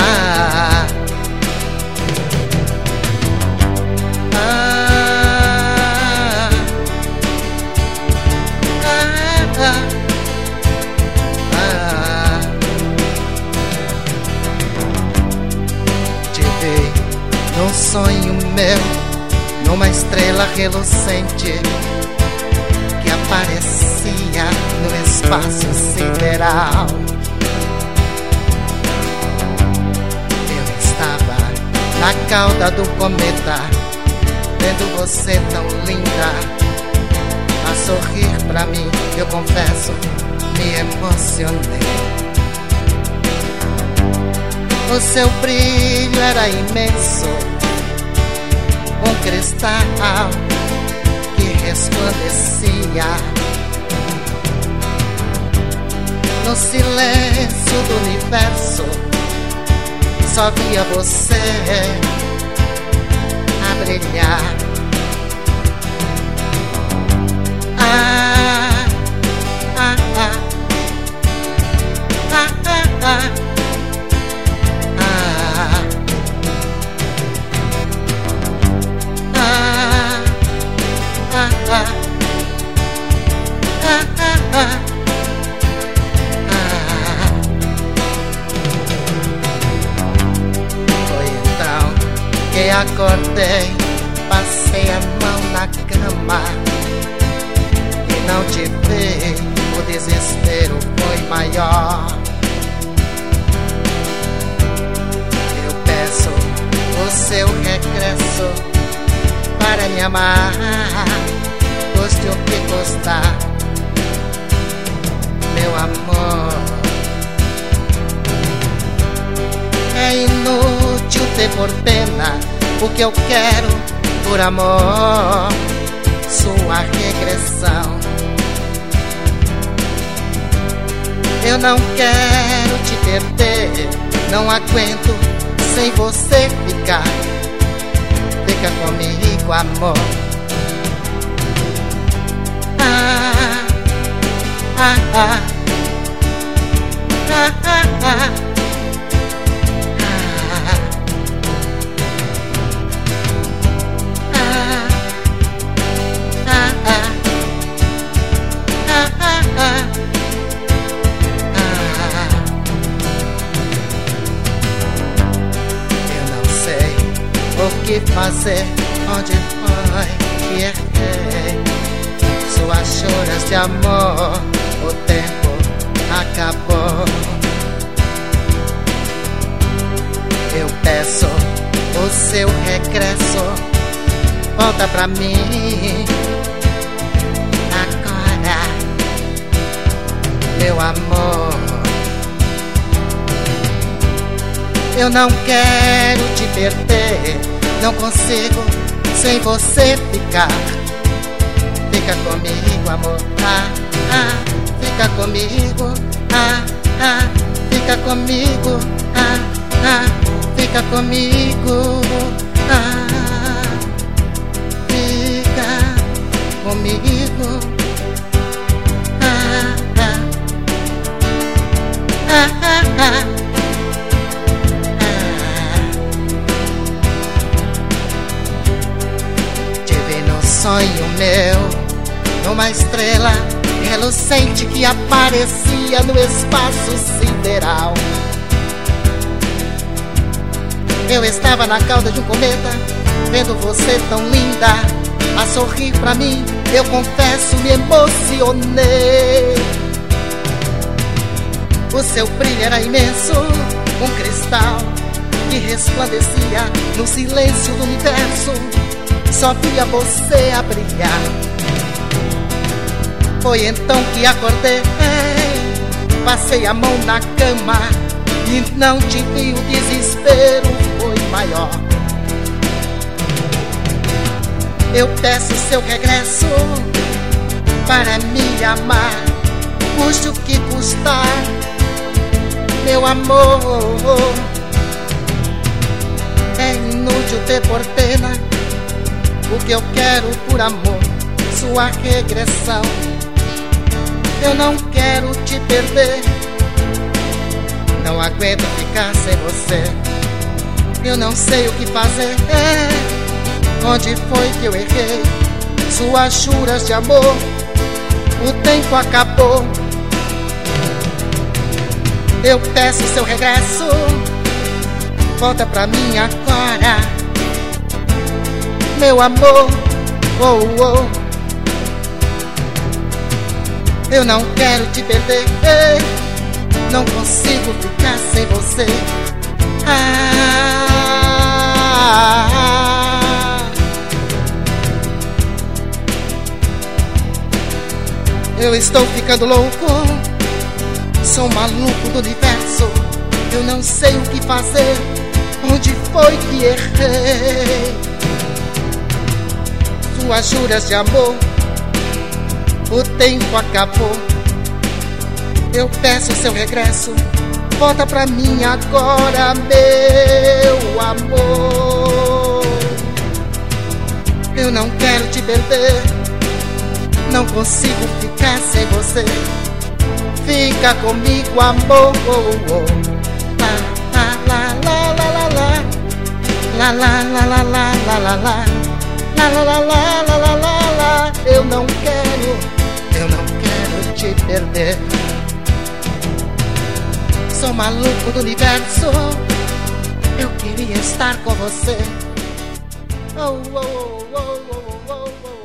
Ah, ah, ah, ah. Te vi num sonho meu, numa estrela relucente que aparecia no espaço sideral. Eu estava na cauda do cometa, vendo você tão linda a sorrir pra mim. Eu confesso, me emocionei. O seu brilho era imenso, um cristal que resplandecia no silêncio do universo. Só via você a brilhar. Ah, ah, ah, ah, ah, ah. Foi então que acordei, passei a mão na cama e não te vi. O desespero foi maior. Eu peço o seu regresso para me amar, custe o que custar, meu amor. É inútil ter por pena o que eu quero por amor, sua regressão. Eu não quero te perder, não aguento sem você ficar. Fica comigo, amor. Ah, ah, ah, ah, ah, ah. O que fazer, onde foi que errei? Suas choras de amor, o tempo acabou. Eu peço o seu regresso, volta pra mim agora, meu amor. Eu não quero te perder, não consigo sem você ficar. Fica comigo, amor. Ah, ah, fica comigo. Ah, ah, fica comigo. Ah, ah, fica comigo. Ah, fica comigo. Ah, ah, ah, ah, ah. Sonho meu, numa estrela relucente que aparecia no espaço sideral. Eu estava na cauda de um cometa, vendo você tão linda a sorrir pra mim. Eu confesso, me emocionei. O seu brilho era imenso, um cristal que resplandecia no silêncio do universo. Só via você a brilhar. Foi então que acordei, passei a mão na cama e não te vi. O desespero foi maior. Eu peço seu regresso para me amar, custe o que custar, meu amor. É inútil ter por pena o que eu quero por amor, sua regressão. Eu não quero te perder, não aguento ficar sem você. Eu não sei o que fazer. Onde foi que eu errei? Suas juras de amor, o tempo acabou. Eu peço seu regresso, volta pra mim agora, meu amor. Oh, oh. Eu não quero te perder, não consigo ficar sem você. Eu estou ficando louco, sou maluco do universo. Eu não sei o que fazer, onde foi que errei? Suas juras de amor, o tempo acabou. Eu peço seu regresso, volta pra mim agora, meu amor. Eu não quero te perder, não consigo ficar sem você. Fica comigo, amor. La la la la la la, la la la la la la la la, la la la la la la la la. Eu não quero te perder. Sou maluco do universo, eu queria estar com você. Oh, oh, oh, oh, oh, oh, oh.